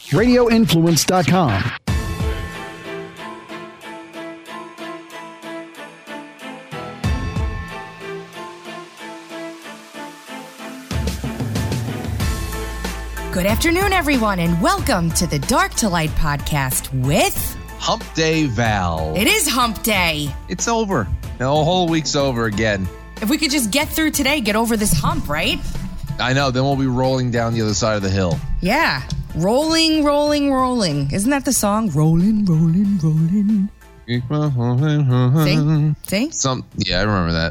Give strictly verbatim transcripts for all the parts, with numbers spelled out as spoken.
radio influence dot com. Good afternoon, everyone, and welcome to the Dark to Light podcast with Hump Day Val. It is Hump Day. It's over. The whole week's over again. If we could just get through today, get over this hump, right? I know. Then we'll be rolling down the other side of the hill. Yeah. Rolling, rolling, rolling. Isn't that the song? Rolling, rolling, rolling. See? See? Some, yeah, I remember that.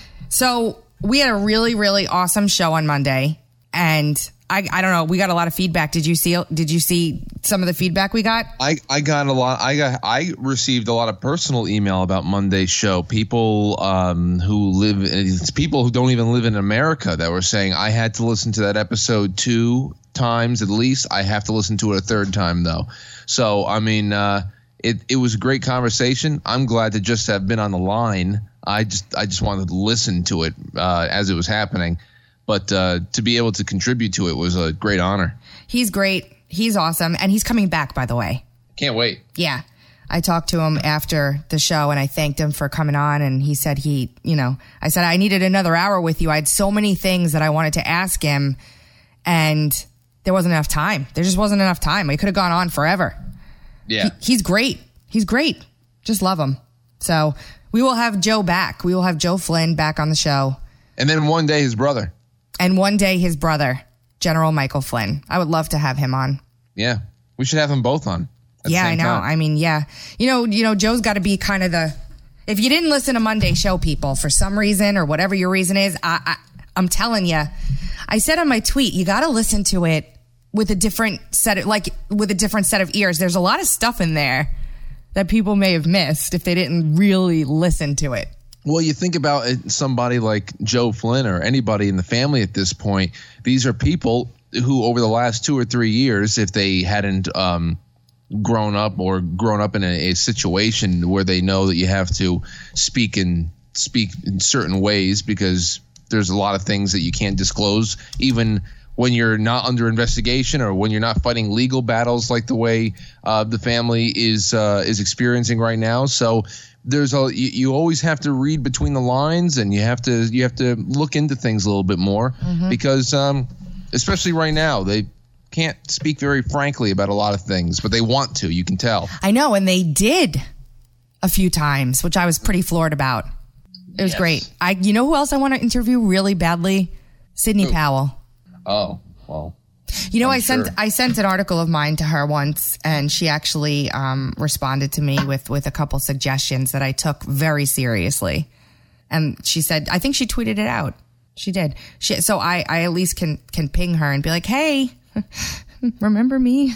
So we had a really, really awesome show on Monday, and I, I don't know. We got a lot of feedback. Did you see? Did you see some of the feedback we got? I, I got a lot. I got. I received a lot of personal email about Monday's show. People um, who live. It's people who don't even live in America that were saying I had to listen to that episode two times at least. I have to listen to it a third time though. So I mean, uh, it it was a great conversation. I'm glad to just have been on the line. I just I just wanted to listen to it uh, as it was happening. But uh, to be able to contribute to it was a great honor. He's great. He's awesome. And he's coming back, by the way. Can't wait. Yeah. I talked to him after the show and I thanked him for coming on. And he said he, you know, I said, I needed another hour with you. I had so many things that I wanted to ask him and there wasn't enough time. There just wasn't enough time. We could have gone on forever. Yeah. He, he's great. He's great. Just love him. So we will have Joe back. We will have Joe Flynn back on the show. And then one day his brother. And one day his brother, General Michael Flynn. I would love to have him on. Yeah, we should have them both on. Yeah, I know. Time. I mean, yeah. You know, you know, Joe's got to be kind of the, if you didn't listen to Monday show, people, for some reason or whatever your reason is, I, I, I'm telling you, I said on my tweet, you got to listen to it with a different set of, like with a different set of ears. There's a lot of stuff in there that people may have missed if they didn't really listen to it. Well, you think about somebody like Joe Flynn or anybody in the family at this point. These are people who over the last two or three years, if they hadn't um, grown up or grown up in a, a situation where they know that you have to speak in speak in certain ways because there's a lot of things that you can't disclose, even when you're not under investigation or when you're not fighting legal battles like the way uh, the family is uh, is experiencing right now. So there's a you, you always have to read between the lines and you have to you have to look into things a little bit more mm-hmm. because um, especially right now they can't speak very frankly about a lot of things, but they want to. You can tell. I know, and they did a few times, which I was pretty floored about. It was yes. great. I you know who else I want to interview really badly? Sidney Ooh. Powell. Oh, well. You know, I'm I sure. sent I sent an article of mine to her once, and she actually um, responded to me with, with a couple suggestions that I took very seriously. And she said, I think she tweeted it out. She did. She, so I, I at least can can ping her and be like, hey, remember me?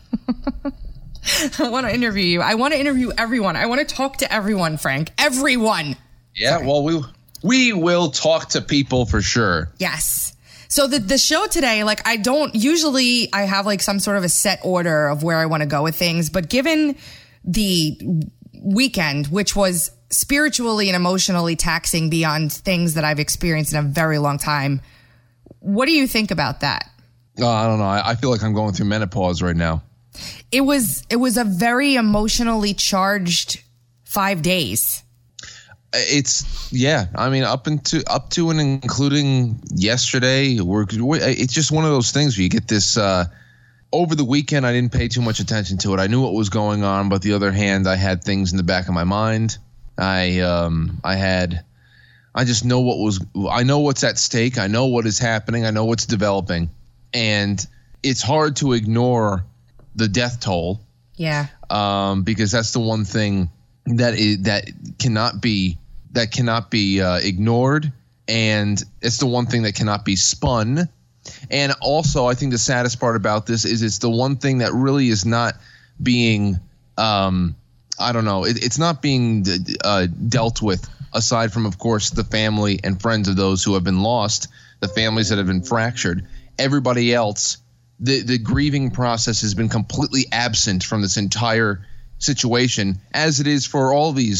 I want to interview you. I want to interview everyone. I want to talk to everyone, Frank. Everyone. Yeah, Sorry. well, we we will talk to people for sure. Yes. So the the show today, like I don't usually I have like some sort of a set order of where I want to go with things. But given the weekend, which was spiritually and emotionally taxing beyond things that I've experienced in a very long time, what do you think about that? Oh, I don't know. I, I feel like I'm going through menopause right now. It was it was a very emotionally charged five days. It's yeah. I mean, up into up to and including yesterday, we're, it's just one of those things where you get this. Uh, over the weekend, I didn't pay too much attention to it. I knew what was going on, but the other hand, I had things in the back of my mind. I um I had, I just know what was. I know what's at stake. I know what is happening. I know what's developing, and it's hard to ignore the death toll. Yeah. Um, because that's the one thing that is that cannot be. that cannot be uh, ignored, and it's the one thing that cannot be spun. And also, I think the saddest part about this is it's the one thing that really is not being, um, I don't know, it, it's not being uh, dealt with, aside from, of course, the family and friends of those who have been lost, the families that have been fractured. Everybody else, the, the grieving process has been completely absent from this entire situation, as it is for all these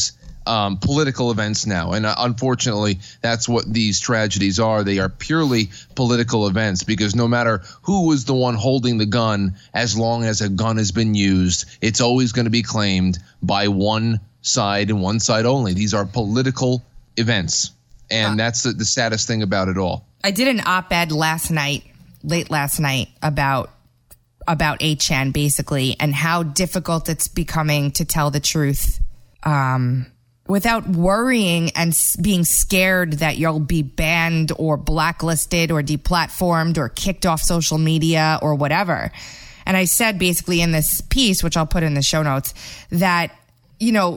um, political events now. And uh, unfortunately, that's what these tragedies are. They are purely political events, because no matter who was the one holding the gun, as long as a gun has been used, it's always going to be claimed by one side and one side only. These are political events. And uh, that's the, the saddest thing about it all. I did an op-ed last night, late last night, about about eight chan basically, and how difficult it's becoming to tell the truth um, without worrying and s- being scared that you'll be banned or blacklisted or deplatformed or kicked off social media or whatever. And I said basically in this piece, which I'll put in the show notes, that, you know,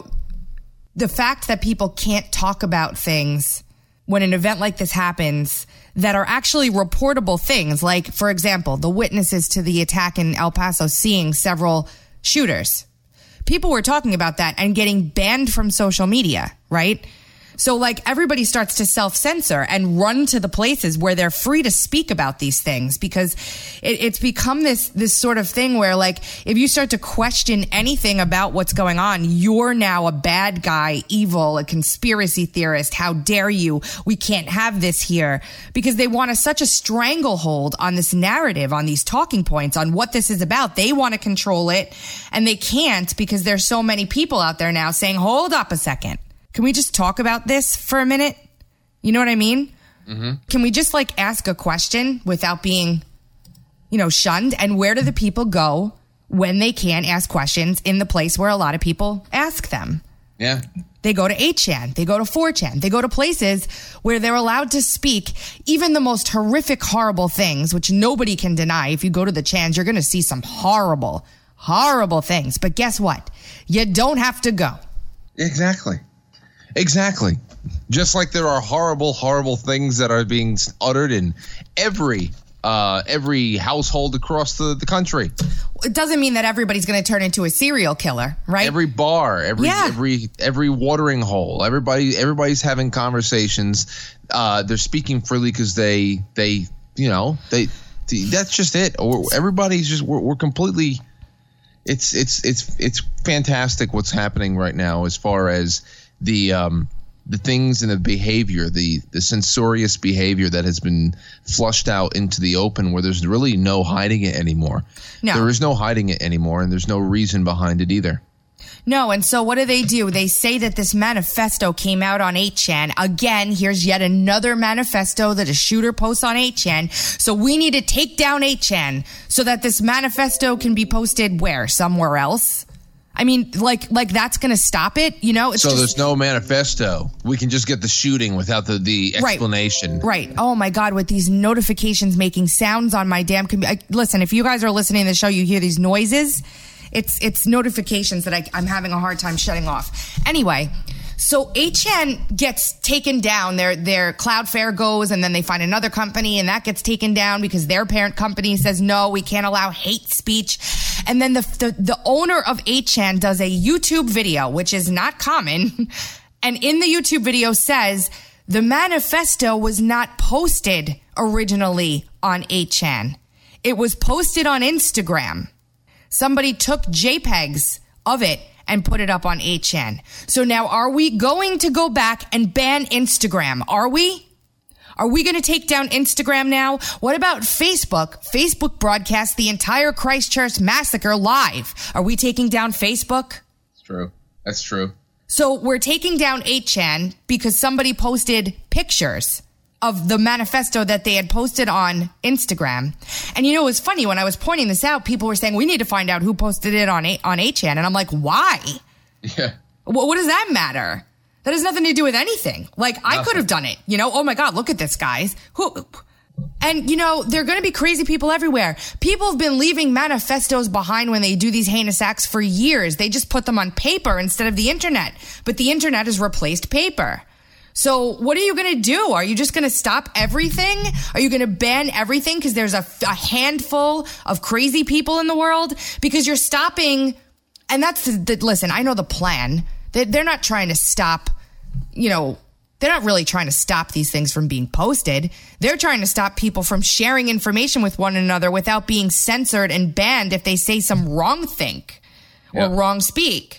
the fact that people can't talk about things when an event like this happens that are actually reportable things, like, for example, the witnesses to the attack in El Paso seeing several shooters. People were talking about that and getting banned from social media, right? So, like, everybody starts to self-censor and run to the places where they're free to speak about these things, because it, it's become this this sort of thing where, like, if you start to question anything about what's going on, you're now a bad guy, evil, a conspiracy theorist. How dare you? We can't have this here, because they want a, such a stranglehold on this narrative, on these talking points, on what this is about. They want to control it, and they can't, because there's so many people out there now saying, hold up a second. Can we just talk about this for a minute? You know what I mean? Mm-hmm. Can we just like ask a question without being, you know, shunned? And where do the people go when they can ask questions in the place where a lot of people ask them? Yeah. They go to eight chan. They go to four chan. They go to places where they're allowed to speak even the most horrific, horrible things, which nobody can deny. If you go to the chans, you're going to see some horrible, horrible things. But guess what? You don't have to go. Exactly. Exactly. Just like there are horrible, horrible things that are being uttered in every uh, every household across the, the country. It doesn't mean that everybody's going to turn into a serial killer, right? Every bar, every yeah. every every watering hole, everybody everybody's having conversations. Uh, they're speaking freely because they they you know they that's just it. Or everybody's just we're, we're completely. It's it's it's it's fantastic what's happening right now as far as the um, the things and the behavior, the the censorious behavior that has been flushed out into the open, where there's really no hiding it anymore. No. There is no hiding it anymore, and there's no reason behind it either. No, and so what do they do? They say that this manifesto came out on eight chan. Again, here's yet another manifesto that a shooter posts on eight chan. So we need to take down eight chan so that this manifesto can be posted where? Somewhere else? I mean, like, like that's going to stop it, you know? It's so just, there's no manifesto. We can just get the shooting without the, the explanation. Right, right. Oh, my God, with these notifications making sounds on my damn computer. Listen, if you guys are listening to the show, you hear these noises. It's it's notifications that I, I'm having a hard time shutting off. Anyway, so eight chan gets taken down. Their their Cloudflare goes, and then they find another company, and that gets taken down because their parent company says, no, we can't allow hate speech. And then the the, the owner of eight chan does a YouTube video, which is not common. And in the YouTube video says, the manifesto was not posted originally on eight chan. It was posted on Instagram. Somebody took JPEGs of it and put it up on eight chan. So now are we going to go back and ban Instagram? Are we? Are we going to take down Instagram now? What about Facebook? Facebook broadcast the entire Christchurch massacre live. Are we taking down Facebook? It's true. That's true. So we're taking down eight chan because somebody posted pictures of the manifesto that they had posted on Instagram. And you know, it was funny when I was pointing this out, people were saying, we need to find out who posted it on a- on eight chan. And I'm like, why? Yeah. What, what does that matter? That has nothing to do with anything. Like, nothing. I could have done it. You know, oh my God, look at this, guys. Who? And, you know, there are going to be crazy people everywhere. People have been leaving manifestos behind when they do these heinous acts for years. They just put them on paper instead of the internet. But the internet has replaced paper. So what are you going to do? Are you just going to stop everything? Are you going to ban everything because there's a, a handful of crazy people in the world? Because you're stopping, and that's the, the listen, I know the plan. They, they're not trying to stop, you know, they're not really trying to stop these things from being posted. They're trying to stop people from sharing information with one another without being censored and banned if they say some wrong think or yeah. wrong speak.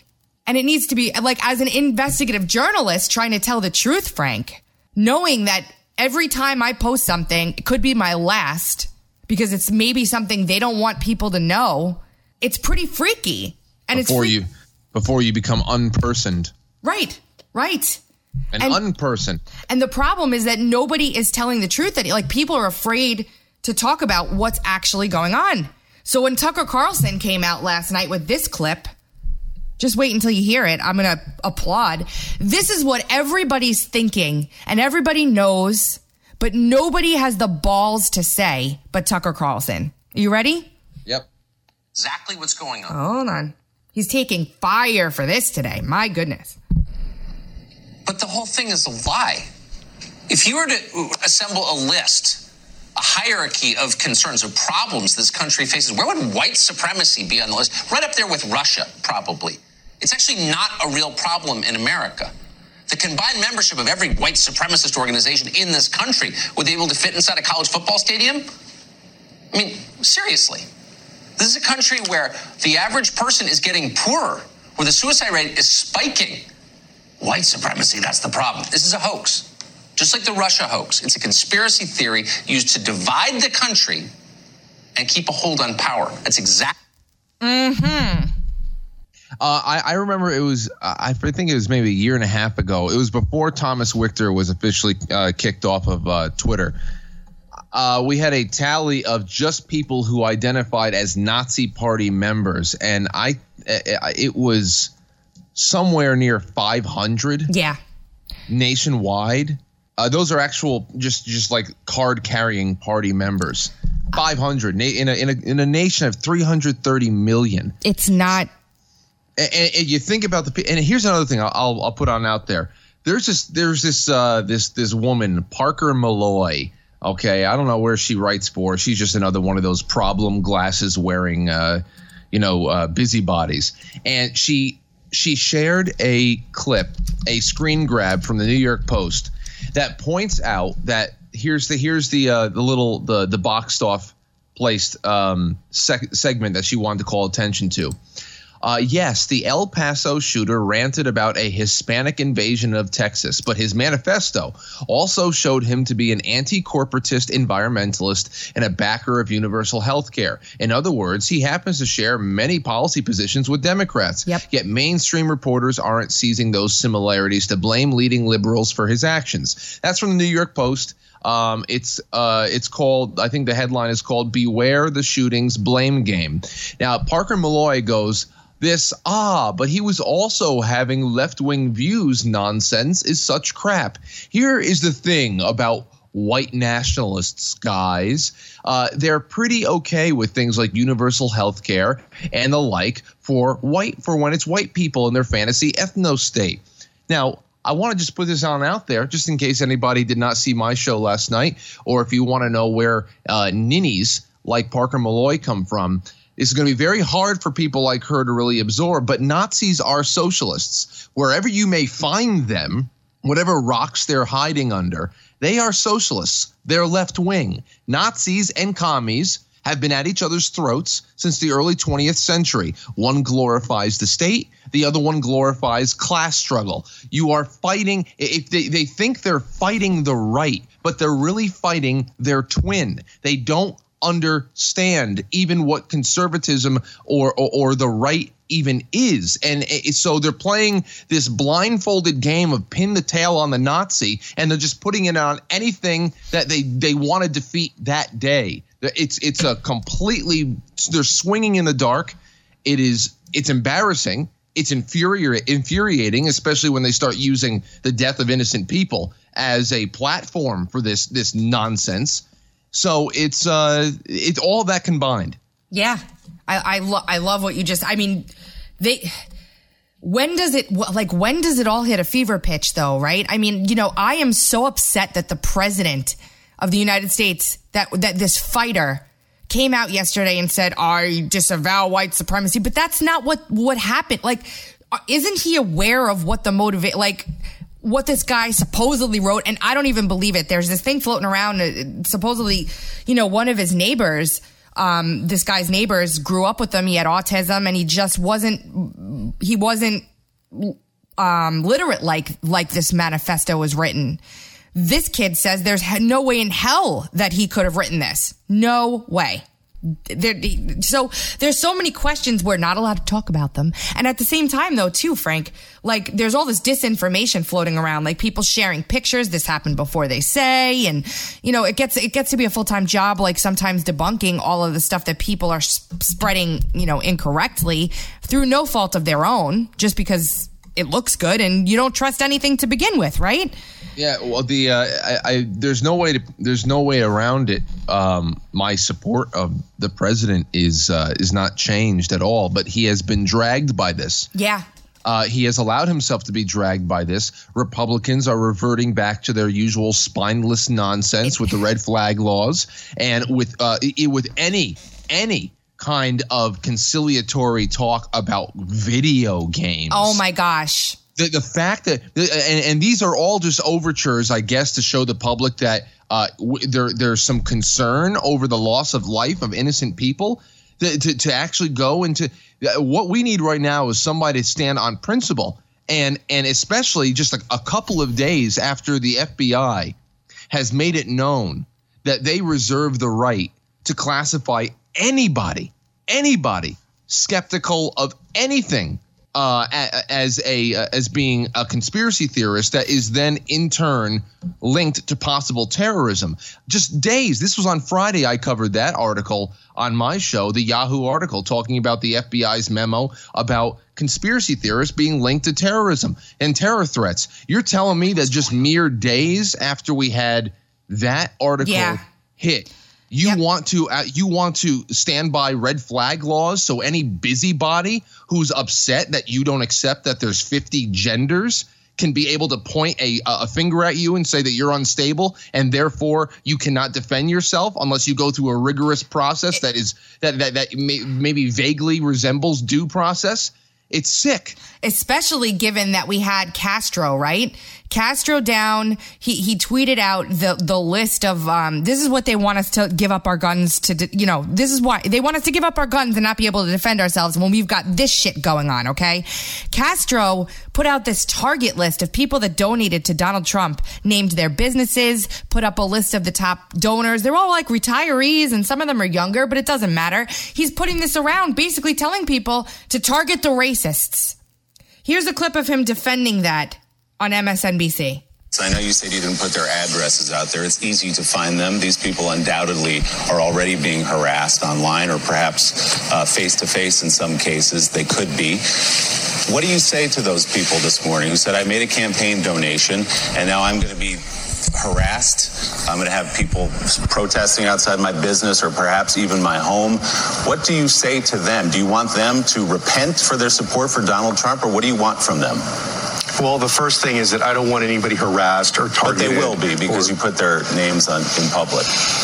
And it needs to be like, as an investigative journalist trying to tell the truth, Frank, knowing that every time I post something, it could be my last because it's maybe something they don't want people to know. It's pretty freaky. And before it's you, before you become unpersoned. Right, right. An and, unperson. And the problem is that nobody is telling the truth. That like people are afraid to talk about what's actually going on. So when Tucker Carlson came out last night with this clip, just wait until you hear it. I'm going to applaud. This is what everybody's thinking and everybody knows, but nobody has the balls to say but Tucker Carlson. Are you ready? Yep. Exactly what's going on. Hold on. He's taking fire for this today. My goodness. But the whole thing is a lie. If you were to assemble a list, a hierarchy of concerns, of problems this country faces, where would white supremacy be on the list? Right up there with Russia, probably. It's actually not a real problem in America. The combined membership of every white supremacist organization in this country would be able to fit inside a college football stadium? I mean, seriously. This is a country where the average person is getting poorer, where the suicide rate is spiking. White supremacy, that's the problem. This is a hoax. Just like the Russia hoax. It's a conspiracy theory used to divide the country and keep a hold on power. That's exactly. Mm-hmm. Uh, I, I remember it was, uh, I think it was maybe a year and a half ago. It was before Thomas Wichter was officially uh, kicked off of uh, Twitter. Uh, we had a tally of just people who identified as Nazi Party members, and I, it was somewhere near five hundred. Yeah. Nationwide. Uh, those are actual, just just like card carrying party members. five hundred in a in a in a nation of three hundred thirty million. It's not. And, and you think about the, and here's another thing I'll, I'll I'll put on out there. There's this there's this uh, this this woman, Parker Malloy. Okay, I don't know where she writes for. She's just another one of those problem glasses wearing, uh, you know, uh, busybodies. And she she shared a clip, a screen grab from the New York Post that points out that here's the here's the uh, the little the the boxed off placed um, sec- segment that she wanted to call attention to. Uh, yes, the El Paso shooter ranted about a Hispanic invasion of Texas, but his manifesto also showed him to be an anti-corporatist environmentalist and a backer of universal health care. In other words, he happens to share many policy positions with Democrats. Yep. Yet mainstream reporters aren't seizing those similarities to blame leading liberals for his actions. That's from the New York Post. Um, it's uh, it's called, I think the headline is called "Beware the Shootings Blame Game." Now, Parker Malloy goes, this, ah, but he was also having left-wing views nonsense is such crap. Here is the thing about white nationalists, guys. Uh, they're pretty okay with things like universal health care and the like for white for when it's white people in their fantasy ethno-state. Now, I want to just put this on out there just in case anybody did not see my show last night, or if you want to know where uh, ninnies like Parker Malloy come from. It's going to be very hard for people like her to really absorb, but Nazis are socialists. Wherever you may find them, whatever rocks they're hiding under, they are socialists. They're left wing. Nazis and commies have been at each other's throats since the early twentieth century. One glorifies the state. The other one glorifies class struggle. You are fighting – if they, they think they're fighting the right, but they're really fighting their twin. They don't understand even what conservatism or, or or the right even is. And it, so they're playing this blindfolded game of pin the tail on the Nazi, and they're just putting it on anything that they they want to defeat that day. It's it's a completely – they're swinging in the dark. It is it's embarrassing. It's infuri- infuriating, especially when they start using the death of innocent people as a platform for this this nonsense. So it's uh, it's all that combined. Yeah, I I, lo- I love what you just. I mean, they. When does it like? When does it all hit a fever pitch, though? Right? I mean, you know, I am so upset that the president of the United States, that that this fighter, came out yesterday and said, "I disavow white supremacy," but that's not what what happened. Like, isn't he aware of what the motivate? Like. What this guy supposedly wrote, and I don't even believe it. There's this thing floating around. Uh, supposedly, you know, one of his neighbors, um, this guy's neighbors grew up with him. He had autism, and he just wasn't, he wasn't um, literate like like this manifesto was written. This kid says there's no way in hell that he could have written this. No way. There, so there's so many questions. We're not allowed to talk about them. And at the same time, though, too, Frank, like there's all this disinformation floating around, like people sharing pictures. This happened before they say, and you know, it gets it gets to be a full time job. Like sometimes debunking all of the stuff that people are sp- spreading, you know, incorrectly through no fault of their own, just because it looks good and you don't trust anything to begin with, right? Yeah, well, the uh, I, I there's no way to there's no way around it. Um, my support of the president is uh, is not changed at all, but he has been dragged by this. Yeah. Uh, he has allowed himself to be dragged by this. Republicans are reverting back to their usual spineless nonsense with the red flag laws and with uh, with any any kind of conciliatory talk about video games. Oh my gosh. The, the fact that and, and these are all just overtures, I guess, to show the public that uh, w- there there's some concern over the loss of life of innocent people. To, to, to actually go into what we need right now is somebody to stand on principle, and and especially just a, a couple of days after the F B I has made it known that they reserve the right to classify anybody, anybody skeptical of anything. Uh, as a uh, as being a conspiracy theorist that is then in turn linked to possible terrorism. Just days. This was on Friday. I covered that article on my show, the Yahoo article, talking about the F B I's memo about conspiracy theorists being linked to terrorism and terror threats. You're telling me that just mere days after we had that article yeah. hit, You yep. want to uh, you want to stand by red flag laws, so any busybody who's upset that you don't accept that there's fifty genders can be able to point a a finger at you and say that you're unstable and therefore you cannot defend yourself unless you go through a rigorous process that is that that that may, maybe vaguely resembles due process. It's sick. Especially given that we had Castro, right? Castro down. He he tweeted out the the list of um. This is what they want us to give up our guns to. You know, this is why they want us to give up our guns and not be able to defend ourselves when we've got this shit going on. Okay, Castro put out this target list of people that donated to Donald Trump, named their businesses, put up a list of the top donors. They're all like retirees, and some of them are younger, but it doesn't matter. He's putting this around, basically telling people to target the racists. Here's a clip of him defending that on M S N B C. I know you said you didn't put their addresses out there. It's easy to find them. These people undoubtedly are already being harassed online or perhaps uh, face-to-face in some cases. They could be. What do you say to those people this morning who said, I made a campaign donation and now I'm going to be harassed? I'm going to have people protesting outside my business or perhaps even my home. What do you say to them? Do you want them to repent for their support for Donald Trump, or what do you want from them? Well, the first thing is that I don't want anybody harassed or targeted. But they will be because or, you put their names on in public.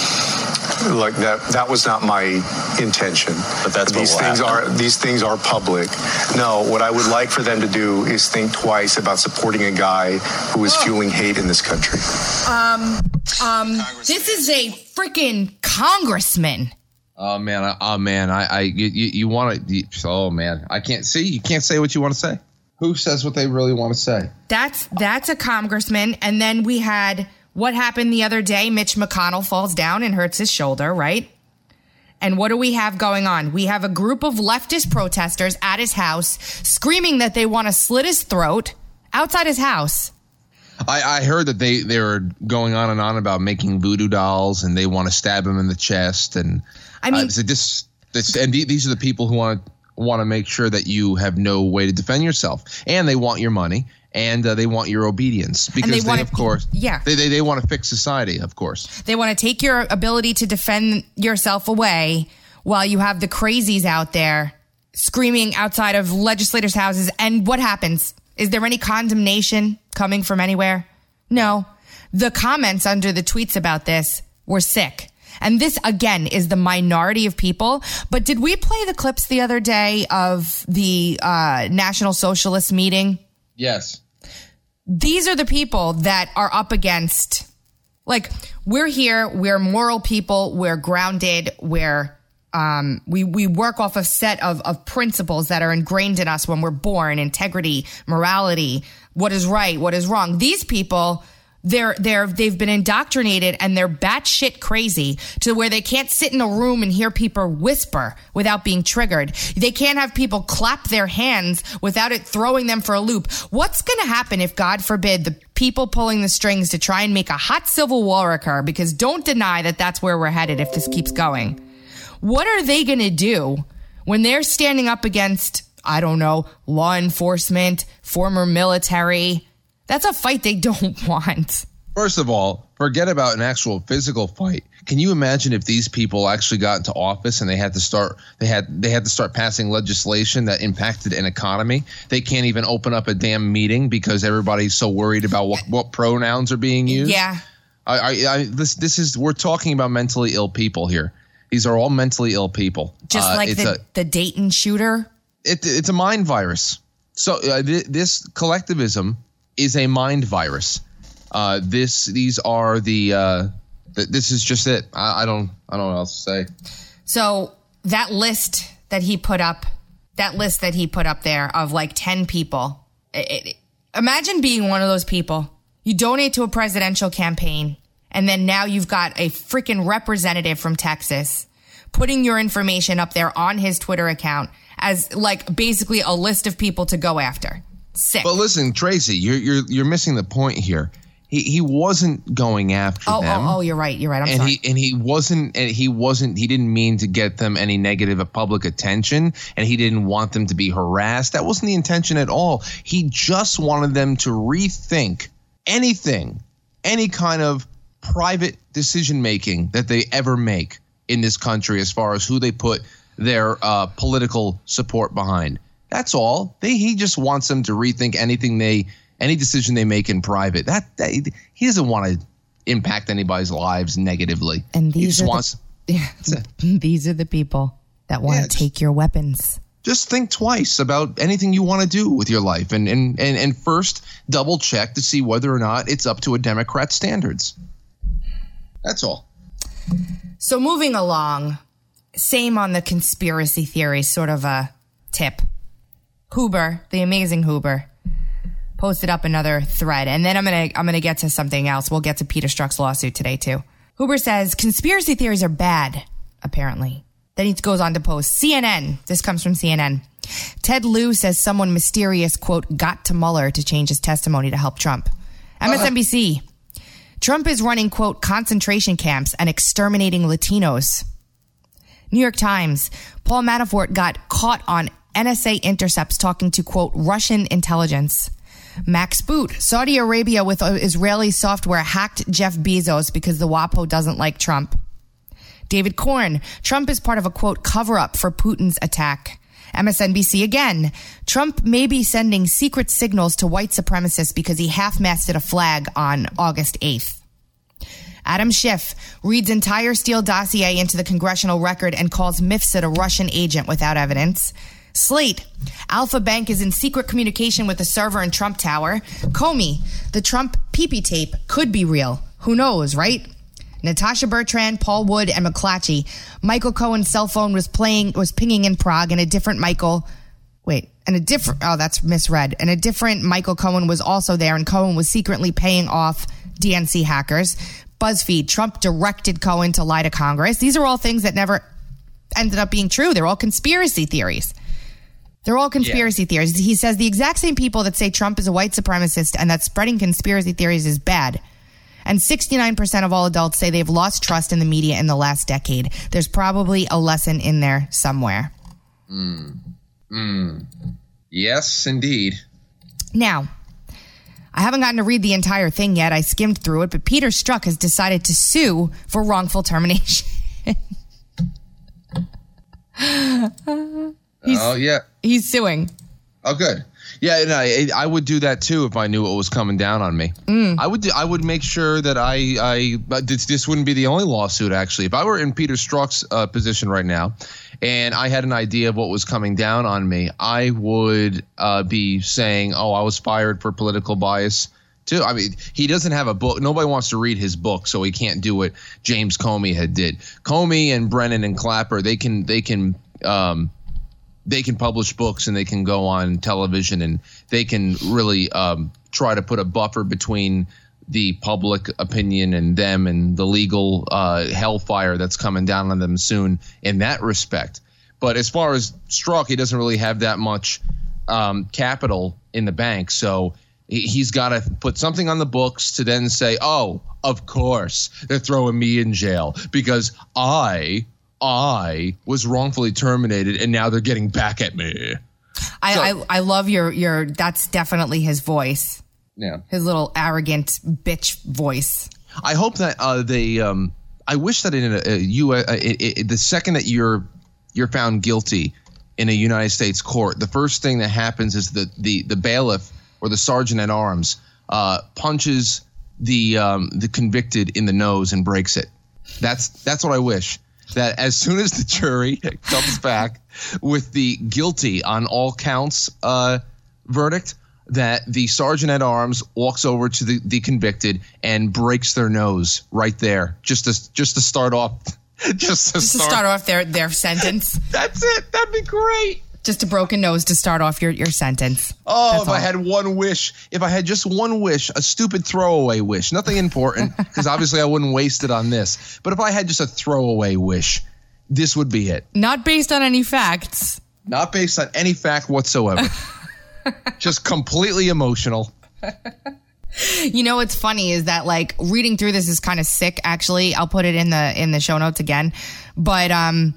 Like that that was not my intention. But that's these what will things happen. are these things are public. No, what I would like for them to do is think twice about supporting a guy who is fueling hate in this country. Um um this is a freaking congressman. Oh man, I, oh man, I, I you, you want to? Oh man, I can't see. You can't say what you want to say. Who says what they really want to say? That's that's a congressman, and then we had what happened the other day. Mitch McConnell falls down and hurts his shoulder, right? And what do we have going on? We have a group of leftist protesters at his house screaming that they want to slit his throat outside his house. I, I heard that they, they were going on and on about making voodoo dolls and they want to stab him in the chest. And I mean, uh, so this, this, and these are the people who want want to make sure that you have no way to defend yourself, and they want your money, and uh, they want your obedience because they, they of course, yeah, they they, they want to fix society. Of course, they want to take your ability to defend yourself away while you have the crazies out there screaming outside of legislators' houses. And what happens? Is there any condemnation coming from anywhere? No. The comments under the tweets about this were sick. And this, again, is the minority of people. But did we play the clips the other day of the uh, National Socialist meeting? Yes. These are the people that are up against, like, we're here, we're moral people, we're grounded, we're Um, we, we work off a set of, of principles that are ingrained in us when we're born: integrity, morality, what is right, what is wrong. These people, they're, they're, they've been indoctrinated and they're batshit crazy to where they can't sit in a room and hear people whisper without being triggered. They can't have people clap their hands without it throwing them for a loop. What's going to happen if, God forbid, the people pulling the strings to try and make a hot civil war occur? Because don't deny that that's where we're headed if this keeps going. What are they going to do when they're standing up against, I don't know, law enforcement, former military? That's a fight they don't want. First of all, forget about an actual physical fight. Can you imagine if these people actually got into office and they had to start they had they had to start passing legislation that impacted an economy? They can't even open up a damn meeting because everybody's so worried about what, what pronouns are being used. Yeah. I, I, I this this is we're talking about mentally ill people here. These are all mentally ill people. Just uh, like the, a, the Dayton shooter? It, it's a mind virus. So uh, th- this collectivism is a mind virus. Uh, this these are the uh, th- this is just it. I, I don't I don't know what else to say. So that list that he put up, that list that he put up there of like ten people. It, it, imagine being one of those people. You donate to a presidential campaign, and then now you've got a freaking representative from Texas putting your information up there on his Twitter account as like basically a list of people to go after. Sick. But listen, Tracy, you're you're you're missing the point here. He he wasn't going after oh, them. Oh, oh, you're right. You're right. I'm and sorry. he and he wasn't and he wasn't he didn't mean to get them any negative public attention, and he didn't want them to be harassed. That wasn't the intention at all. He just wanted them to rethink anything, any kind of private decision making that they ever make in this country as far as who they put their uh, political support behind. That's all. They, he just wants them to rethink anything they, any decision they make in private. That, that he doesn't want to impact anybody's lives negatively. And these he just are wants. the, these are the people that want Yeah, to take your weapons. Just think twice about anything you want to do with your life, and and and and first double check to see whether or not it's up to a Democrat's standards. That's all. So moving along, same on the conspiracy theory, sort of a tip. Huber, the amazing Huber, posted up another thread, and then I'm gonna I'm gonna get to something else. We'll get to Peter Strzok's lawsuit today too. Huber says conspiracy theories are bad, apparently. Then he goes on to post C N N. This comes from C N N. Ted Lieu says someone mysterious, quote, got to Mueller to change his testimony to help Trump. M S N B C. Uh, Trump is running, quote, concentration camps and exterminating Latinos. New York Times. Paul Manafort got caught on N S A intercepts talking to, quote, Russian intelligence. Max Boot. Saudi Arabia with Israeli software hacked Jeff Bezos because the WAPO doesn't like Trump. David Corn. Trump is part of a, quote, cover-up for Putin's attack. M S N B C again. Trump may be sending secret signals to white supremacists because he half-masted a flag on August eighth. Adam Schiff reads entire Steele dossier into the congressional record and calls Mifsud a Russian agent without evidence. Slate. Alpha Bank is in secret communication with the server in Trump Tower. Comey. The Trump pee-pee tape could be real. Who knows, right? Natasha Bertrand, Paul Wood, and McClatchy. Michael Cohen's cell phone was playing, was pinging in Prague, and a different Michael, wait, and a different, oh, that's misread. And a different Michael Cohen was also there, and Cohen was secretly paying off D N C hackers. BuzzFeed, Trump directed Cohen to lie to Congress. These are all things that never ended up being true. They're all conspiracy theories. They're all conspiracy yeah. theories. He says the exact same people that say Trump is a white supremacist and that spreading conspiracy theories is bad. And sixty-nine percent of all adults say they've lost trust in the media in the last decade. There's probably a lesson in there somewhere. Mm. Mm. Yes, indeed. Now, I haven't gotten to read the entire thing yet. I skimmed through it, but Peter Strzok has decided to sue for wrongful termination. Oh, yeah. He's suing. Oh, good. Yeah, and I I would do that too if I knew what was coming down on me. Mm. I would do, I would make sure that I I this, this wouldn't be the only lawsuit. Actually, if I were in Peter Strzok's uh, position right now, and I had an idea of what was coming down on me, I would uh, be saying, "Oh, I was fired for political bias too. I mean, he doesn't have a book. Nobody wants to read his book, so he can't do what James Comey had did. Comey and Brennan and Clapper, they can they can um, they can publish books and they can go on television and they can really um, try to put a buffer between the public opinion and them and the legal uh, hellfire that's coming down on them soon in that respect. But as far as Strzok, he doesn't really have that much um, capital in the bank, so he's got to put something on the books to then say, oh, of course, they're throwing me in jail because I, I was wrongfully terminated and now they're getting back at me. I, So- I, I love your, your, that's definitely his voice. Yeah. His little arrogant bitch voice. I hope that uh, they, um, I wish that in a, a U S, uh, it, it, the second that you're, you're found guilty in a United States court, the first thing that happens is that the, the bailiff or the sergeant at arms uh, punches the um, the convicted in the nose and breaks it. That's that's what I wish. That as soon as the jury comes back with the guilty on all counts uh, verdict, that the sergeant at arms walks over to the, the convicted and breaks their nose right there, just to just to start off. Just to, Just to start, start off their, their sentence. That's it. That'd be great. Just a broken nose to start off your, your sentence. Oh, That's if all. I had one wish, if I had just one wish, a stupid throwaway wish, nothing important, because obviously I wouldn't waste it on this. But if I had just a throwaway wish, this would be it. Not based on any facts. Not based on any fact whatsoever. Just completely emotional. You know what's funny is that like reading through this is kind of sick. Actually, I'll put it in the in the show notes again. But um,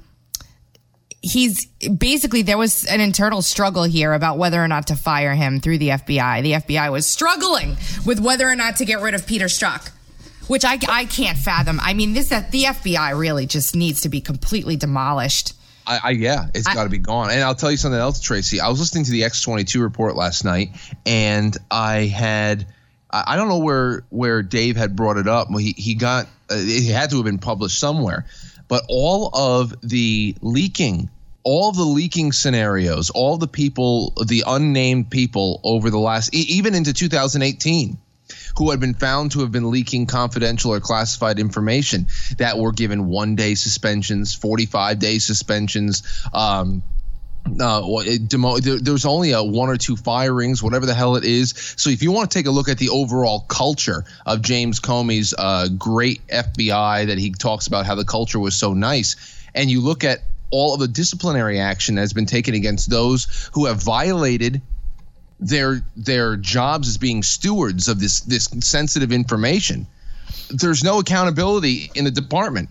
he's basically there was an internal struggle here about whether or not to fire him through the F B I. The F B I was struggling with whether or not to get rid of Peter Strzok, which I I can't fathom. I mean, this the F B I really just needs to be completely demolished. I, I yeah, it's got to be gone. And I'll tell you something else, Tracy. I was listening to the X twenty-two report last night, and I had. I don't know where, where Dave had brought it up. He he got uh, it had to have been published somewhere, but all of the leaking, all of the leaking scenarios, all the people, the unnamed people over the last even into two thousand eighteen, who had been found to have been leaking confidential or classified information that were given one day suspensions, forty-five day suspensions. Um, Uh, demo, there, there's only a one or two firings, whatever the hell it is. So if you want to take a look at the overall culture of James Comey's uh, great F B I that he talks about how the culture was so nice, and you look at all of the disciplinary action that has been taken against those who have violated their their jobs as being stewards of this this sensitive information, there's no accountability in the department.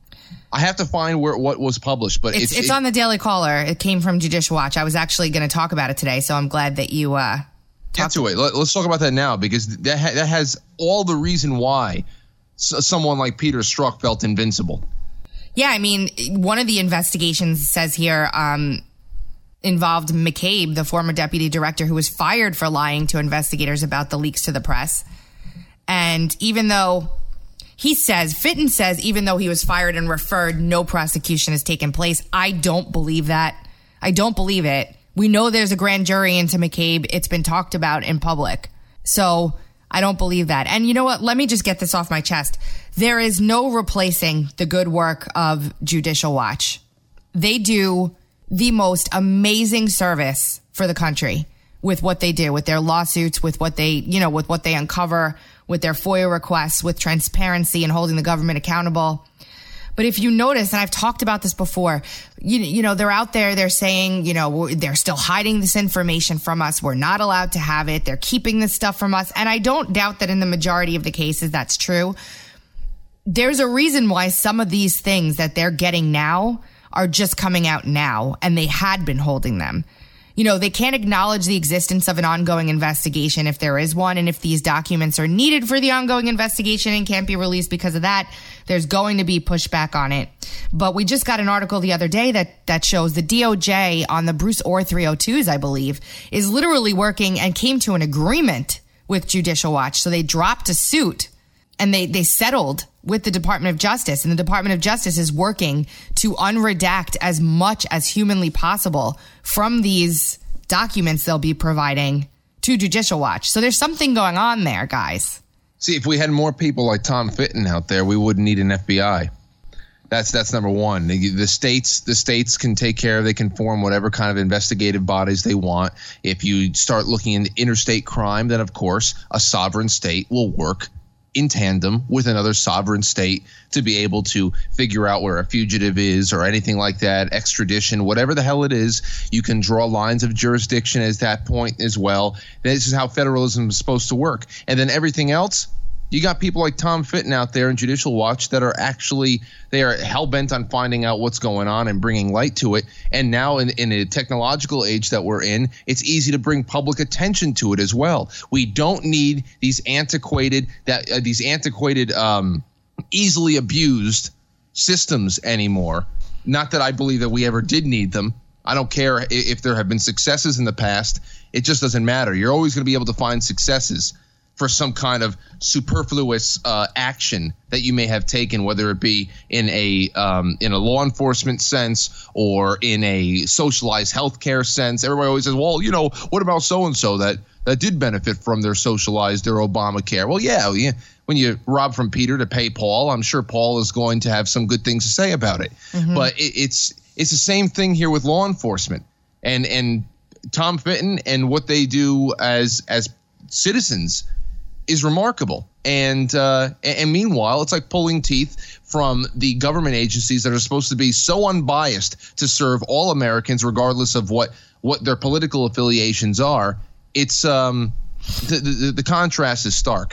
I have to find where what was published, but It's it's, it's it, on the Daily Caller. It came from Judicial Watch. I was actually going to talk about it today, so I'm glad that you uh, get to it. Let, let's talk about that now, because that ha- that has all the reason why s- someone like Peter Strzok felt invincible. Yeah, I mean, one of the investigations says here um, involved McCabe, the former deputy director who was fired for lying to investigators about the leaks to the press. And even though he says, Fitton says, even though he was fired and referred, no prosecution has taken place. I don't believe that. I don't believe it. We know there's a grand jury into McCabe. It's been talked about in public. So I don't believe that. And you know what? Let me just get this off my chest. There is no replacing the good work of Judicial Watch. They do the most amazing service for the country with what they do, with their lawsuits, with what they, you know, with what they uncover, with their FOIA requests, with transparency and holding the government accountable. But if you notice, and I've talked about this before, you, you know, they're out there, they're saying, you know, they're still hiding this information from us. We're not allowed to have it. They're keeping this stuff from us. And I don't doubt that in the majority of the cases that's true. There's a reason why some of these things that they're getting now are just coming out now, and they had been holding them. You know, they can't acknowledge the existence of an ongoing investigation if there is one. And if these documents are needed for the ongoing investigation and can't be released because of that, there's going to be pushback on it. But we just got an article the other day that, that shows the D O J on the Bruce Orr three oh twos, I believe, is literally working and came to an agreement with Judicial Watch. So they dropped a suit and they, they settled with the Department of Justice, and the Department of Justice is working to unredact as much as humanly possible from these documents they'll be providing to to Judicial Watch. So there's something going on there, guys. See, if we had more people like Tom Fitton out there, we wouldn't need an F B I. That's that's number one. The, the states the states can take care of, they can form whatever kind of investigative bodies they want. If you start looking into interstate crime, then of course a sovereign state will work in tandem with another sovereign state to be able to figure out where a fugitive is or anything like that, extradition, whatever the hell it is. You can draw lines of jurisdiction at that point as well. This is how federalism is supposed to work. And then everything else, you got people like Tom Fitton out there in Judicial Watch that are actually, they are hell-bent on finding out what's going on and bringing light to it. And now in, in a technological age that we're in, it's easy to bring public attention to it as well. We don't need these antiquated, that uh, these antiquated, um, easily abused systems anymore. Not that I believe that we ever did need them. I don't care if there have been successes in the past. It just doesn't matter. You're always going to be able to find successes for some kind of superfluous uh, action that you may have taken, whether it be in a um, in a law enforcement sense or in a socialized healthcare sense. Everybody always says, well, you know, what about so-and-so that, that did benefit from their socialized, their Obamacare? Well, yeah, yeah, when you rob from Peter to pay Paul, I'm sure Paul is going to have some good things to say about it. Mm-hmm. But it, it's it's the same thing here with law enforcement. And and Tom Fitton and what they do as as citizens is remarkable. And uh, and meanwhile, it's like pulling teeth from the government agencies that are supposed to be so unbiased to serve all Americans, regardless of what, what their political affiliations are. It's um the, the, the contrast is stark.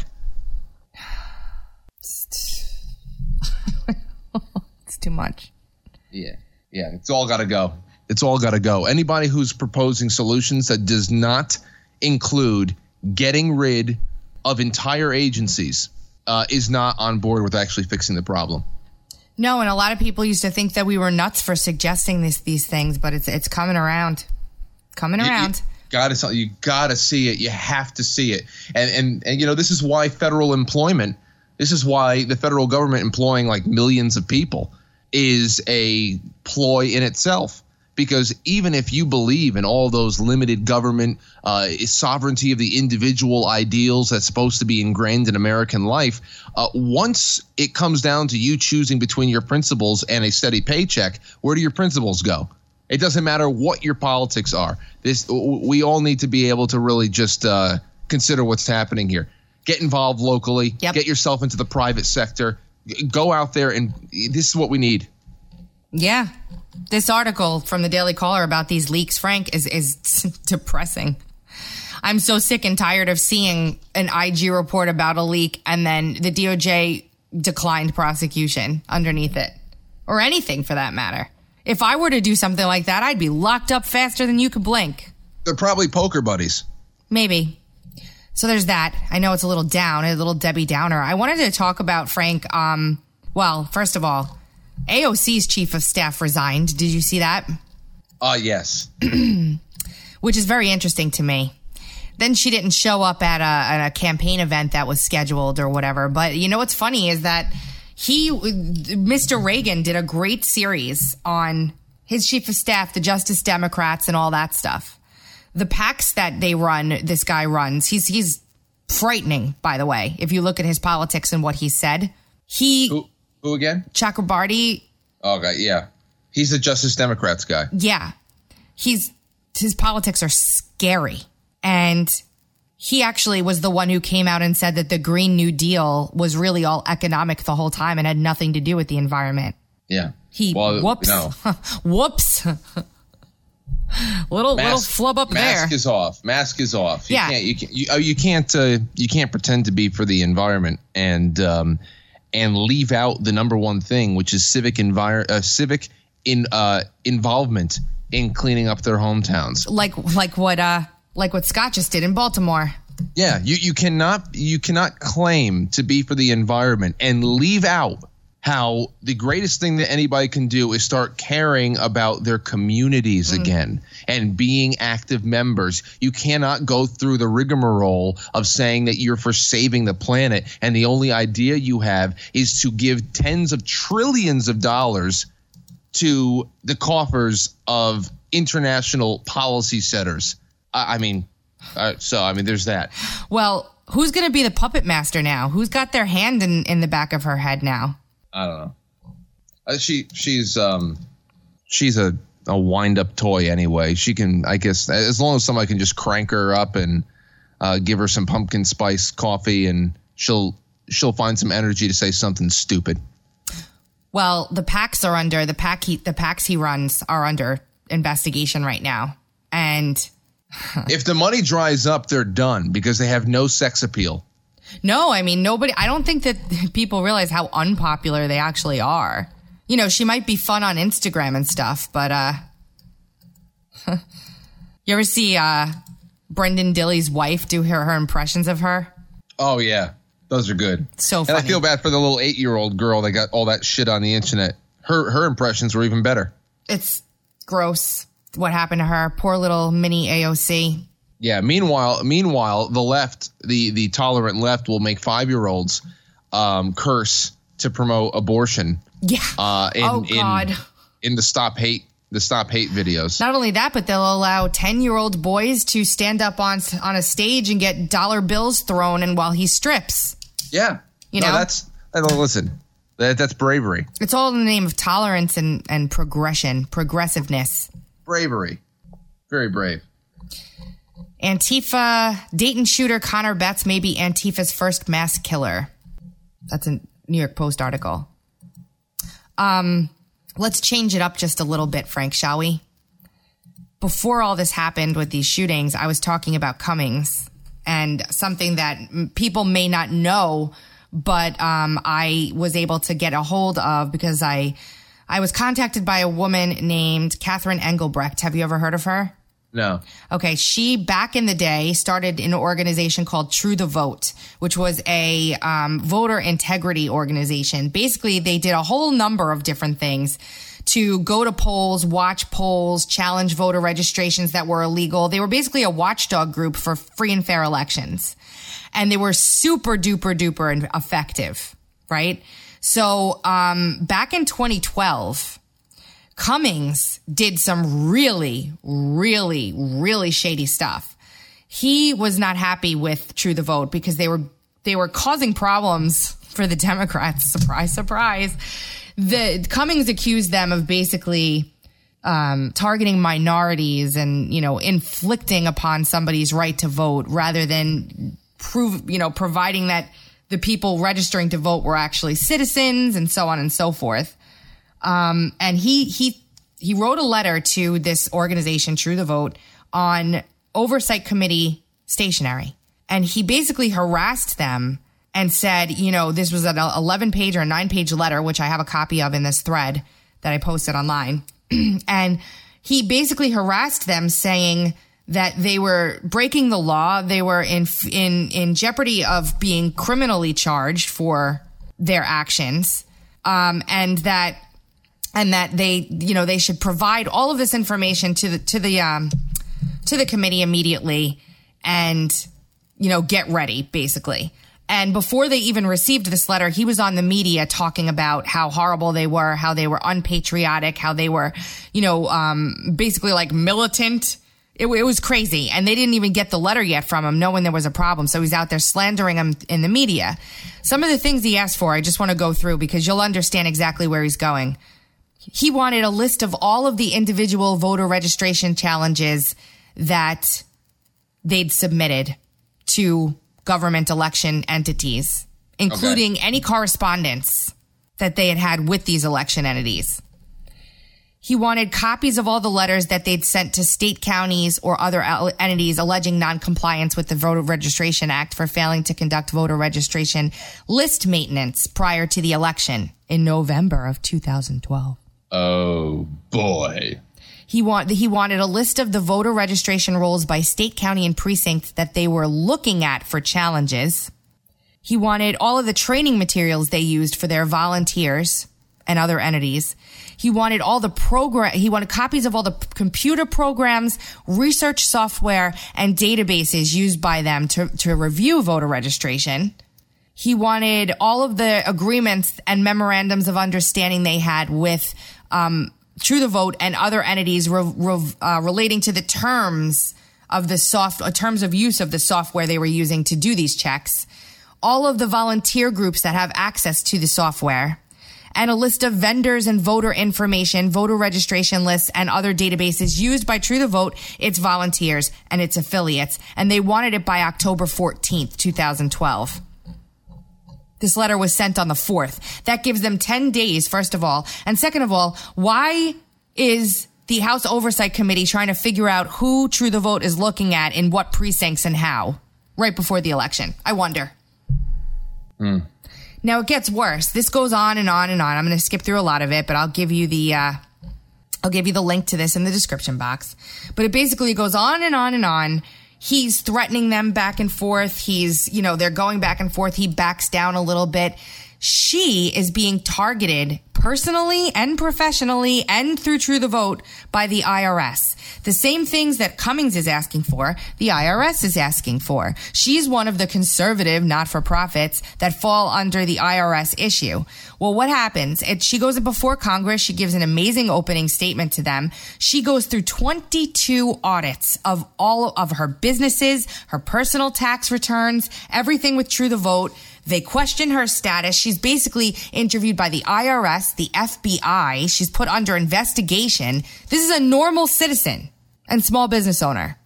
It's too much. Yeah, yeah, it's all got to go. It's all got to go. Anybody who's proposing solutions that does not include getting rid of entire agencies uh, is not on board with actually fixing the problem. No, and a lot of people used to think that we were nuts for suggesting this, these things, but it's it's coming around, coming you, around. You gotta, you gotta see it. You have to see it. And, and and you know, this is why federal employment, this is why the federal government employing like millions of people is a ploy in itself. Because even if you believe in all those limited government uh, sovereignty of the individual ideals that's supposed to be ingrained in American life, uh, once it comes down to you choosing between your principles and a steady paycheck, where do your principles go? It doesn't matter what your politics are. This we all need to be able to really just uh, consider what's happening here. Get involved locally. Yep. Get yourself into the private sector. Go out there, and this is what we need. Yeah. This article from the Daily Caller about these leaks, Frank, is, is depressing. I'm so sick and tired of seeing an I G report about a leak and then the D O J declined prosecution underneath it. Or anything for that matter. If I were to do something like that, I'd be locked up faster than you could blink. They're probably poker buddies. Maybe. So there's that. I know it's a little down, a little Debbie Downer. I wanted to talk about, Frank, um, well, first of all, A O C's chief of staff resigned. Did you see that? Uh, yes. Which is very interesting to me. Then she didn't show up at a, at a campaign event that was scheduled or whatever. But you know what's funny is that he, Mister Reagan, did a great series on his chief of staff, the Justice Democrats, and all that stuff. The PACs that they run, this guy runs, he's he's frightening, by the way, if you look at his politics and what he said. He... Who, who again? Chakrabarty. Oh, okay, yeah. He's the Justice Democrats guy. Yeah. He's his politics are scary. And he actually was the one who came out and said that the Green New Deal was really all economic the whole time and had nothing to do with the environment. Yeah. He, well, whoops. No. Whoops. little mask, little flub up mask there. Mask is off. Mask is off. You yeah. Can't, you can't, you, oh, you can't, uh, you can't pretend to be for the environment and, um, and leave out the number one thing, which is civic envir- uh, civic in uh, involvement in cleaning up their hometowns. Like like what uh like what Scott just did in Baltimore. Yeah, you, you cannot you cannot claim to be for the environment and leave out how the greatest thing that anybody can do is start caring about their communities mm. again and being active members. You cannot go through the rigmarole of saying that you're for saving the planet and the only idea you have is to give tens of trillions of dollars to the coffers of international policy setters. I, I mean, Uh, so, I mean, there's that. Well, who's going to be the puppet master now? Who's got their hand in, in the back of her head now? I don't know. Uh, she she's um she's a, a wind up toy anyway. She can, I guess, as long as somebody can just crank her up and uh, give her some pumpkin spice coffee, and she'll she'll find some energy to say something stupid. Well, the PACs are under the PAC he, the PACs he runs are under investigation right now, and if the money dries up, they're done because they have no sex appeal. No, I mean nobody. I don't think that people realize how unpopular they actually are. You know, she might be fun on Instagram and stuff, but uh, you ever see uh, Brendan Dilley's wife do her, her impressions of her? Oh, yeah. Those are good. So funny. And I feel bad for the little eight-year-old girl that got all that shit on the internet. Her her impressions were even better. It's gross what happened to her. Poor little mini A O C. Yeah. Meanwhile, meanwhile, the left, the, the tolerant left will make five-year-olds um, curse to promote abortion. Yeah. Uh, in, oh, God. In, in the Stop Hate the Stop Hate videos. Not only that, but they'll allow ten-year-old boys to stand up on on a stage and get dollar bills thrown in while he strips. Yeah. You no, know? that's listen. That, that's bravery. It's all in the name of tolerance and, and progression, progressiveness. Bravery. Very brave. Antifa, Dayton shooter Connor Betts may be Antifa's first mass killer. That's a New York Post article. Um, let's change it up just a little bit, Frank, shall we? Before all this happened with these shootings, I was talking about Cummings and something that people may not know, but um, I was able to get a hold of because I I was contacted by a woman named Catherine Engelbrecht. Have you ever heard of her? No. Okay. She, back in the day, started an organization called True the Vote, which was a um, voter integrity organization. Basically, they did a whole number of different things to go to polls, watch polls, challenge voter registrations that were illegal. They were basically a watchdog group for free and fair elections. And they were super duper duper effective, right? So um, back in twenty twelve, Cummings did some really, really, really shady stuff. He was not happy with True the Vote because they were they were causing problems for the Democrats. Surprise, surprise. The Cummings accused them of basically um, targeting minorities and, you know, inflicting upon somebody's right to vote rather than prove, you know, providing that the people registering to vote were actually citizens and so on and so forth. Um, and he, he, he wrote a letter to this organization, True the Vote, on oversight committee stationery. And he basically harassed them and said, you know, this was an eleven page or a nine page letter, which I have a copy of in this thread that I posted online. And he basically harassed them saying that they were breaking the law. They were in, in, in jeopardy of being criminally charged for their actions. Um, and that, and that they, you know, they should provide all of this information to the, to the, um, to the committee immediately and, you know, get ready, basically. And before they even received this letter, he was on the media talking about how horrible they were, how they were unpatriotic, how they were, you know, um, basically like militant. It, it was crazy. And they didn't even get the letter yet from him, knowing there was a problem. So he's out there slandering him in the media. Some of the things he asked for, I just want to go through because you'll understand exactly where he's going. He wanted a list of all of the individual voter registration challenges that they'd submitted to government election entities, including okay. any correspondence that they had had with these election entities. He wanted copies of all the letters that they'd sent to state counties or other entities alleging noncompliance with the Voter Registration Act for failing to conduct voter registration list maintenance prior to the election in November of two thousand twelve. Oh, boy. He want he wanted a list of the voter registration rolls by state, county, and precinct that they were looking at for challenges. He wanted all of the training materials they used for their volunteers and other entities. He wanted all the program. He wanted copies of all the p- computer programs, research software, and databases used by them to, to review voter registration. He wanted all of the agreements and memorandums of understanding they had with um True the Vote and other entities re- re- uh, relating to the terms of the soft uh, terms of use of the software they were using to do these checks, all of the volunteer groups that have access to the software, and a list of vendors and voter information, voter registration lists, and other databases used by True the Vote, its volunteers, and its affiliates. And they wanted it by October fourteenth, twenty twelve. This letter was sent on the fourth. That gives them ten days, first of all. And second of all, why is the House Oversight Committee trying to figure out who True the Vote is looking at in what precincts and how right before the election? I wonder. Hmm. Now, it gets worse. This goes on and on and on. I'm going to skip through a lot of it, but I'll give you the uh, I'll give you the link to this in the description box. But it basically goes on and on and on. He's threatening them back and forth. He's, you know, they're going back and forth. He backs down a little bit. She is being targeted personally and professionally and through True the Vote by the I R S. The same things that Cummings is asking for, the I R S is asking for. She's one of the conservative not-for-profits that fall under the I R S issue. Well, what happens? It, she goes before Congress. She gives an amazing opening statement to them. She goes through twenty-two audits of all of her businesses, her personal tax returns, everything with True the Vote. They question her status. She's basically interviewed by the I R S, the F B I. She's put under investigation. This is a normal citizen and small business owner.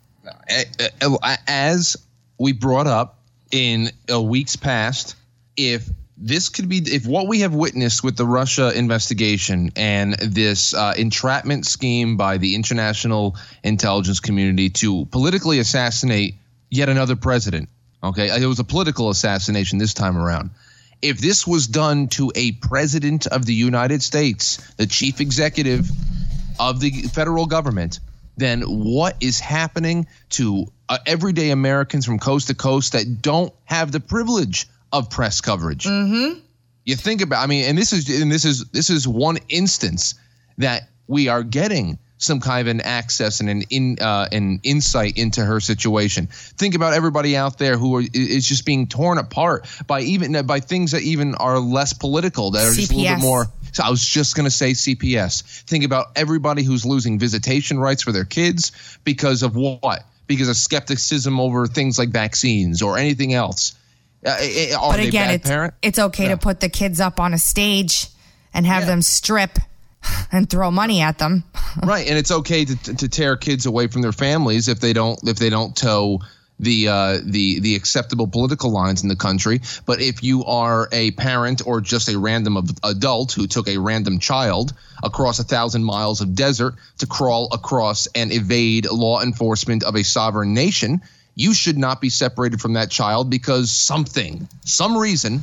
As we brought up in a weeks past, if this could be, if what we have witnessed with the Russia investigation and this uh, entrapment scheme by the international intelligence community to politically assassinate yet another president, okay, it was a political assassination this time around. If this was done to a president of the United States, the chief executive of the federal government, then what is happening to uh, everyday Americans from coast to coast that don't have the privilege of press coverage? Mm-hmm. You think about, I mean, and this is and this is this is one instance that we are getting some kind of an access and an in uh, an insight into her situation. Think about everybody out there who are, is just being torn apart by even by things that even are less political, that are C P S. just a little bit more. So I was just going to say C P S. Think about everybody who's losing visitation rights for their kids because of what? Because of skepticism over things like vaccines or anything else. Uh, are but they again, bad it's, parent? it's okay No. to put the kids up on a stage and have Yeah. them strip and throw money at them. Right, and it's okay to to tear kids away from their families if they don't if they don't toe the uh, the the acceptable political lines in the country. But if you are a parent or just a random adult who took a random child across a thousand miles of desert to crawl across and evade law enforcement of a sovereign nation, you should not be separated from that child because something, some reason.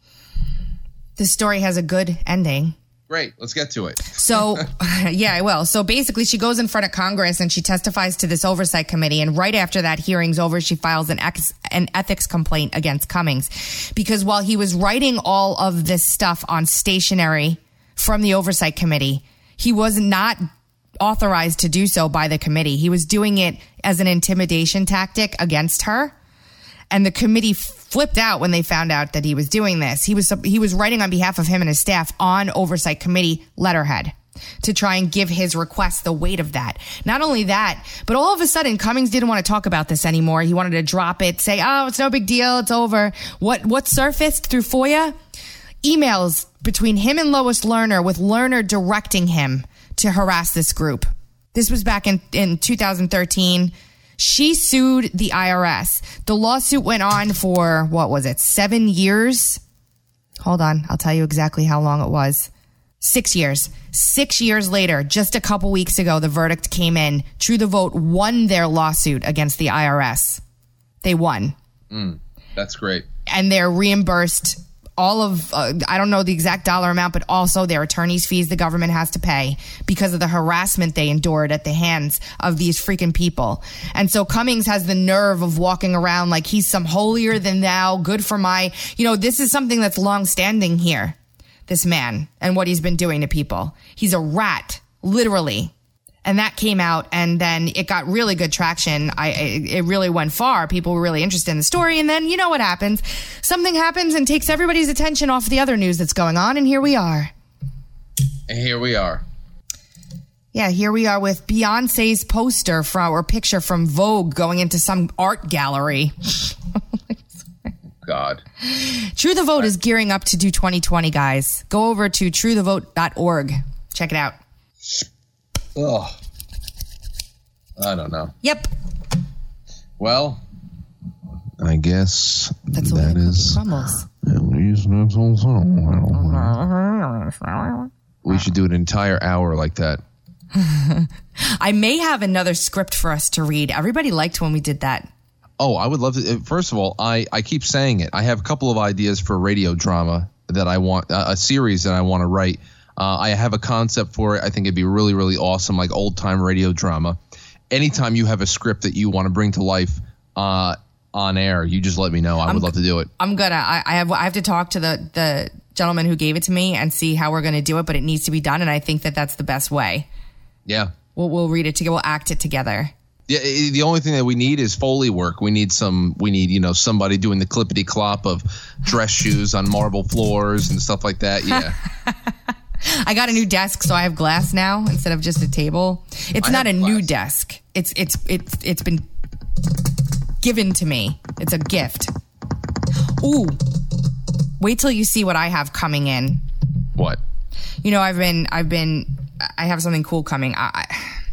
This story has a good ending. Great, let's get to it. So, yeah, I will. So basically, she goes in front of Congress and she testifies to this oversight committee. And right after that hearing's over, she files an, ex- an ethics complaint against Cummings. Because while he was writing all of this stuff on stationery from the oversight committee, he was not authorized to do so by the committee. He was doing it as an intimidation tactic against her. And the committee flipped out when they found out that he was doing this. He was he was writing on behalf of him and his staff on oversight committee letterhead to try and give his request the weight of that. Not only that, but all of a sudden, Cummings didn't want to talk about this anymore. He wanted to drop it, say, oh, it's no big deal. It's over. What, what surfaced through FOIA? Emails between him and Lois Lerner, with Lerner directing him to harass this group. This was back in, in two thousand thirteen. She sued the I R S. The lawsuit went on for, what was it, seven years? Hold on. I'll tell you exactly how long it was. Six years. Six years later, just a couple weeks ago, the verdict came in. True the Vote won their lawsuit against the I R S. They won. Mm, that's great. And they're reimbursed all of, uh, I don't know the exact dollar amount, but also their attorney's fees the government has to pay because of the harassment they endured at the hands of these freaking people. And so Cummings has the nerve of walking around like he's some holier than thou, good for my, you know, this is something that's long standing here, this man, and what he's been doing to people. He's a rat, literally. And that came out, and then it got really good traction. I, it really went far. People were really interested in the story. And then you know what happens. Something happens and takes everybody's attention off the other news that's going on. And here we are. And here we are. Yeah, here we are with Beyonce's poster from or picture from Vogue going into some art gallery. God. True the Vote is gearing up to do twenty twenty, guys. Go over to true the vote dot org. Check it out. Oh, I don't know. Yep. Well, I guess That's the way that the cookie is crumbles. at least that's also. We should do an entire hour like that. I may have another script for us to read. Everybody liked when we did that. Oh, I would love to. First of all, I, I keep saying it. I have a couple of ideas for radio drama that I want, uh, a series that I want to write. Uh, I have a concept for it. I think it'd be really, really awesome, like old time radio drama. Anytime you have a script that you want to bring to life uh, on air, you just let me know. I I'm, would love to do it. I'm gonna. I, I have. I have to talk to the the gentleman who gave it to me and see how we're gonna do it. But it needs to be done, and I think that that's the best way. Yeah. We'll we'll read it together. We'll act it together. Yeah, the only thing that we need is Foley work. We need some. We need you know somebody doing the clippity clop of dress shoes on marble floors and stuff like that. Yeah. I got a new desk, so I have glass now instead of just a table. It's I not a have new glass. desk. It's it's it's it's been given to me. It's a gift. Ooh. Wait till you see what I have coming in. What? You know, I've been I've been I have something cool coming. I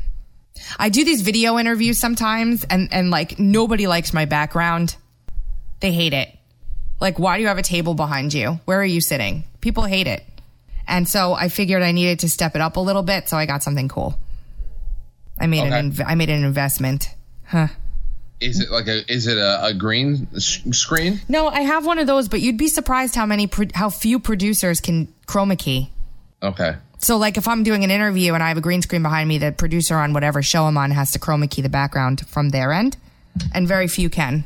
I do these video interviews sometimes and and like nobody likes my background. They hate it. Like, why do you have a table behind you? Where are you sitting? People hate it. And so I figured I needed to step it up a little bit, so I got something cool. I made Okay. an inv- I made an investment. Huh. Is it like a? Is it a, a green s- screen? No, I have one of those, but you'd be surprised how many pro- how few producers can chroma key. Okay. So, like, if I'm doing an interview and I have a green screen behind me, the producer on whatever show I'm on has to chroma key the background from their end, and very few can.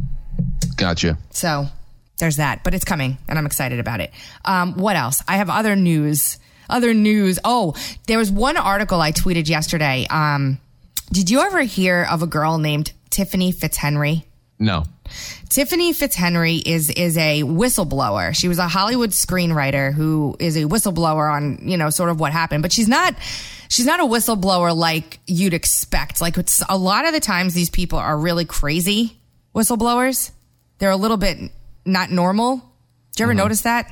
Gotcha. So, there's that. But it's coming, and I'm excited about it. Um, what else? I have other news. Other news. Oh, there was one article I tweeted yesterday. Um, did you ever hear of a girl named Tiffany Fitzhenry? No. Tiffany Fitzhenry is is a whistleblower. She was a Hollywood screenwriter who is a whistleblower on, you know, sort of what happened. But she's not she's not a whistleblower like you'd expect. Like, it's, a lot of the times these people are really crazy whistleblowers. They're a little bit not normal. Did you ever Mm-hmm. notice that?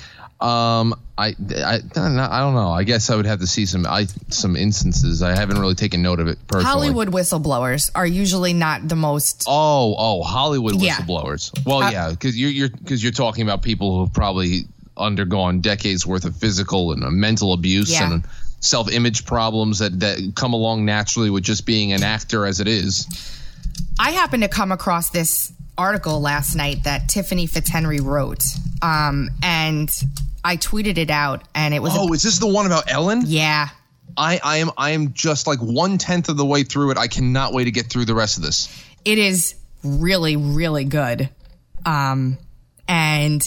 Um, I, I, I don't know. I guess I would have to see some I, some instances. I haven't really taken note of it personally. Hollywood whistleblowers are usually not the most. Oh, oh, Hollywood Yeah. whistleblowers. Well, Uh, yeah, because you're you're because you're talking about people who've probably undergone decades worth of physical and uh, mental abuse Yeah. and self-image problems that that come along naturally with just being an actor as it is. I happened to come across this article last night that Tiffany Fitzhenry wrote, um, and I tweeted it out, and it was. Oh, a, is this the one about Ellen? yeah. I, I am I am just like one tenth of the way through it. I cannot wait to get through the rest of this. It is really, really good. Um, and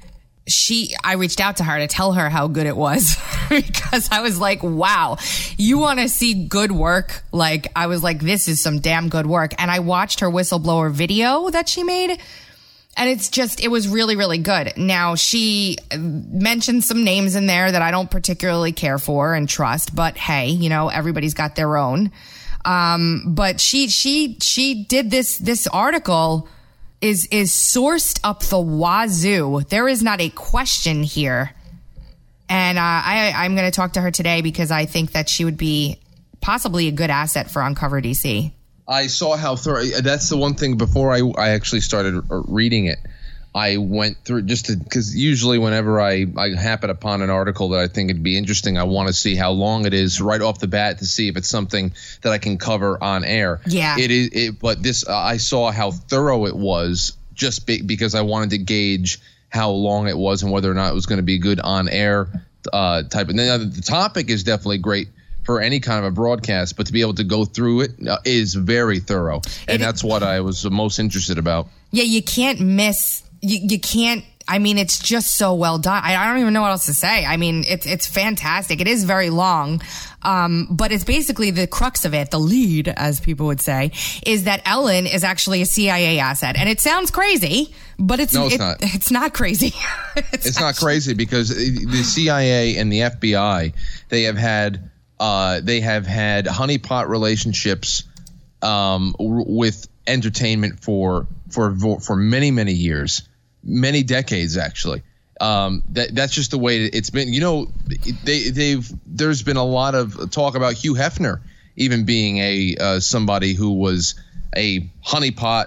she, I reached out to her to tell her how good it was because I was like, wow, you want to see good work? Like, I was like, this is some damn good work. And I watched her whistleblower video that she made. And it's just, it was really, really good. Now, she mentioned some names in there that I don't particularly care for and trust, but hey, you know, everybody's got their own. Um, but she, she, she did this, this article is, is sourced up the wazoo. There is not a question here. And, uh, I, I'm going to talk to her today because I think that she would be possibly a good asset for Uncover D C. I saw how thorough. That's the one thing before I, I actually started reading it. I went through just because usually whenever I, I happen upon an article that I think it'd be interesting, I want to see how long it is right off the bat to see if it's something that I can cover on air. Yeah. It is. It, but this, uh, I saw how thorough it was just be, because I wanted to gauge how long it was and whether or not it was going to be good on air uh, type. And then the topic is definitely great for any kind of a broadcast, but to be able to go through it uh, is very thorough. And It- that's what I was the most interested about. Yeah, you can't miss. You, you can't. I mean, it's just so well done. I, I don't even know what else to say. I mean, it's it's fantastic. It is very long, um, but it's basically the crux of it. The lead, as people would say, is that Ellen is actually a C I A asset, and it sounds crazy, but it's No, it's it- not. It's not crazy. It's not crazy because the C I A and the F B I, they have had Uh, they have had honeypot relationships um, w- with entertainment for for for many many years, many decades actually. Um, that that's just the way it's been. You know, they they've there's been a lot of talk about Hugh Hefner even being a uh, somebody who was a honeypot.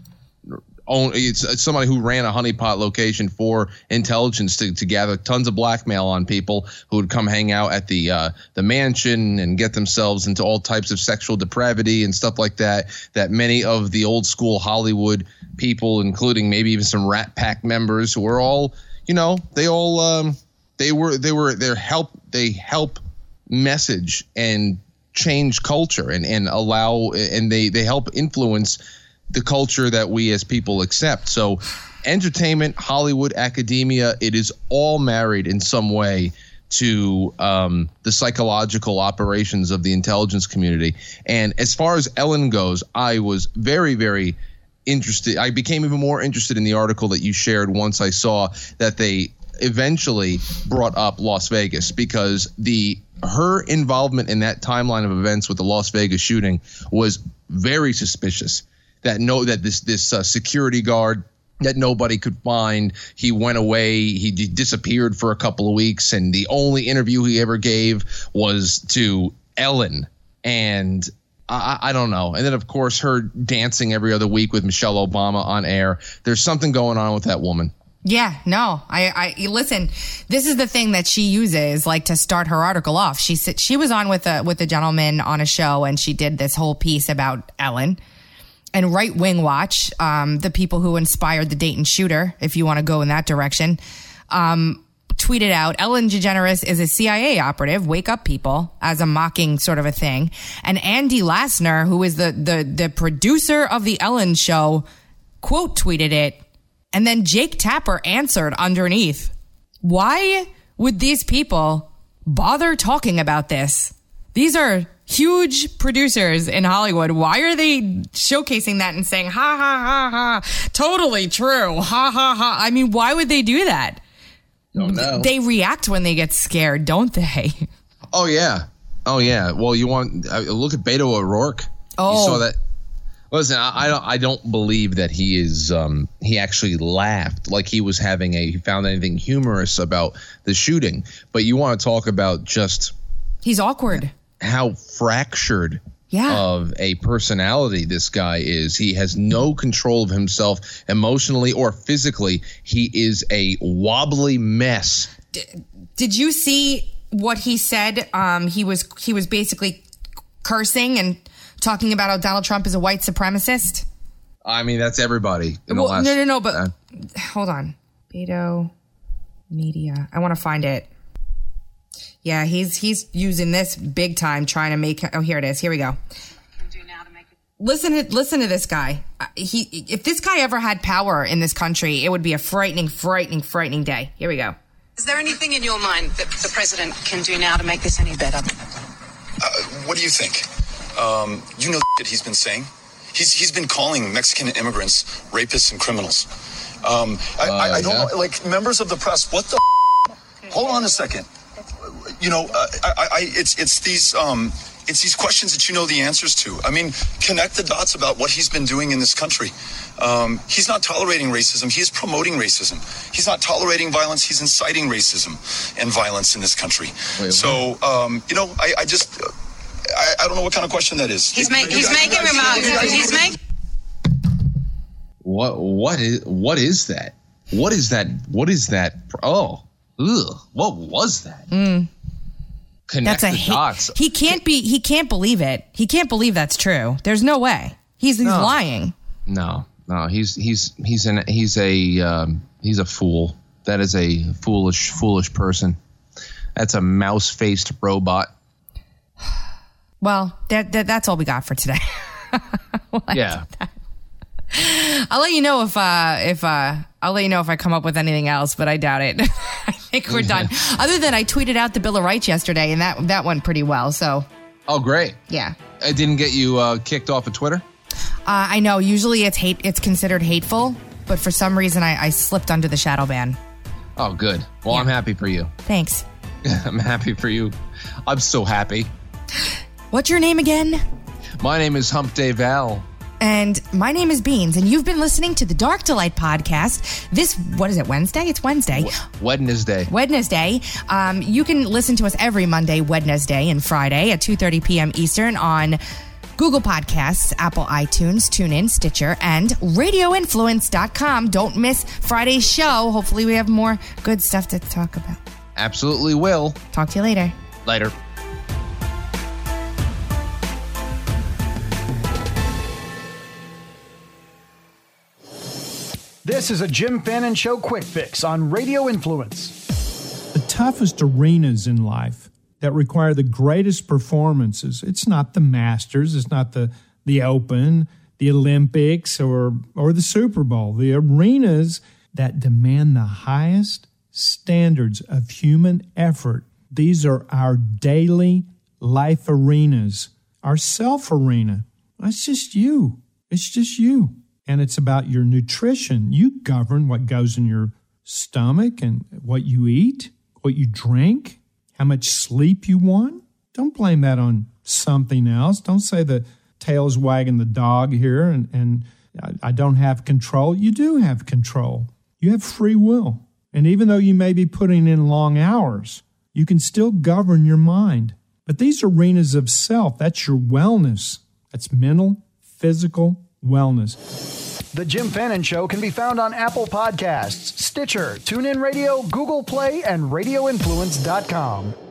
Own, it's somebody who ran a honeypot location for intelligence to, to gather tons of blackmail on people who would come hang out at the uh, the mansion and get themselves into all types of sexual depravity and stuff like that. That many of the old school Hollywood people, including maybe even some Rat Pack members, who were all, you know, they all um, they were they were their help they help message and change culture and and allow and they they help influence the culture that we as people accept. So entertainment, Hollywood, academia, it is all married in some way to um, the psychological operations of the intelligence community. And as far as Ellen goes, I was very, very interested. I became even more interested in the article that you shared once I saw that they eventually brought up Las Vegas, because the her involvement in that timeline of events with the Las Vegas shooting was very suspicious. That no, that this this uh, security guard that nobody could find, he went away, he d- disappeared for a couple of weeks, and the only interview he ever gave was to Ellen. And I, I don't know. And then, of course, her dancing every other week with Michelle Obama on air. There's something going on with that woman. Yeah, no, I, I, listen, this is the thing that she uses, like, to start her article off. She she was on with a, with a gentleman on a show, and she did this whole piece about Ellen. And Right Wing Watch, um, the people who inspired the Dayton shooter, if you want to go in that direction, um, tweeted out, Ellen DeGeneres is a C I A operative, wake up people, as a mocking sort of a thing. And Andy Lassner, who is the, the, the producer of the Ellen show, quote tweeted it. And then Jake Tapper answered underneath, why would these people bother talking about this? These are huge producers in Hollywood. Why are they showcasing that and saying, ha, ha, ha, ha, totally true, ha, ha, ha? I mean, why would they do that? Don't know. They react when they get scared, don't they? Oh, yeah. Oh, yeah. Well, you want uh, – look at Beto O'Rourke. Oh. You saw that. Listen, I, I don't I don't believe that he is um, – he actually laughed like he was having a – he found anything humorous about the shooting. But you want to talk about just – he's awkward. How fractured yeah. of a personality this guy is. He has no control of himself emotionally or physically. He is a wobbly mess. D- did you see what he said? Um, he was he was basically cursing and talking about how Donald Trump is a white supremacist. I mean, that's everybody. In well, the last, no, no, no. But uh, hold on, Beto Media. I want to find it. Yeah, he's he's using this big time, trying to make. Oh, here it is. Here we go. Listen to listen to this guy. Uh, he if this guy ever had power in this country, it would be a frightening, frightening, frightening day. Here we go. Is there anything in your mind that the president can do now to make this any better? Uh, what do you think? Um, you know that he's been saying. He's he's been calling Mexican immigrants rapists and criminals. Um, I, uh, I, I don't yeah. know, like members of the press. What the? F- Hold on a second. You know, uh, I, I, it's it's these um, it's these questions that you know the answers to. I mean, connect the dots about what he's been doing in this country. Um, he's not tolerating racism. He's promoting racism. He's not tolerating violence. He's inciting racism and violence in this country. Wait, so, um, you know, I, I just, uh, I, I don't know what kind of question that is. He's, make, he's guys, making remarks. He's making. What what is what is that? What is that? What is that? Oh, ugh, what was that? Mm. Connect that's a the dots. He, he can't be. He can't believe it. He can't believe that's true. There's no way. He's he's no. lying. No, no. He's he's he's an he's a um, he's a fool. That is a foolish foolish person. That's a mouse faced robot. Well, that, that that's all we got for today. Yeah. I'll let you know if uh if uh I'll let you know if I come up with anything else, but I doubt it. I think we're done. Other than I tweeted out the Bill of Rights yesterday, and that that went pretty well. So. Oh, great. Yeah. It didn't get you uh, kicked off of Twitter? Uh, I know. Usually it's hate. It's considered hateful, but for some reason I, I slipped under the shadow ban. Oh, good. Well, yeah. I'm happy for you. Thanks. I'm happy for you. I'm so happy. What's your name again? My name is Hump Day Val. And my name is Beans, and you've been listening to the Dark Delight podcast. This, what is it, Wednesday? It's Wednesday. Wednesday. Wednesday. Um, you can listen to us every Monday, Wednesday, and Friday at two thirty p.m. Eastern on Google Podcasts, Apple iTunes, TuneIn, Stitcher, and radio influence dot com. Don't miss Friday's show. Hopefully we have more good stuff to talk about. Absolutely will. Talk to you later. Later. This is a Jim Fannin Show Quick Fix on Radio Influence. The toughest arenas in life that require the greatest performances, it's not the Masters, it's not the, the Open, the Olympics, or, or the Super Bowl. The arenas that demand the highest standards of human effort, these are our daily life arenas, our self arena. That's just you. It's just you. And it's about your nutrition. You govern what goes in your stomach and what you eat, what you drink, how much sleep you want. Don't blame that on something else. Don't say the tail's wagging the dog here and, and I don't have control. You do have control. You have free will. And even though you may be putting in long hours, you can still govern your mind. But these arenas of self, that's your wellness. That's mental, physical wellness. The Jim Fannin Show can be found on Apple Podcasts, Stitcher, TuneIn Radio, Google Play, and radio influence dot com.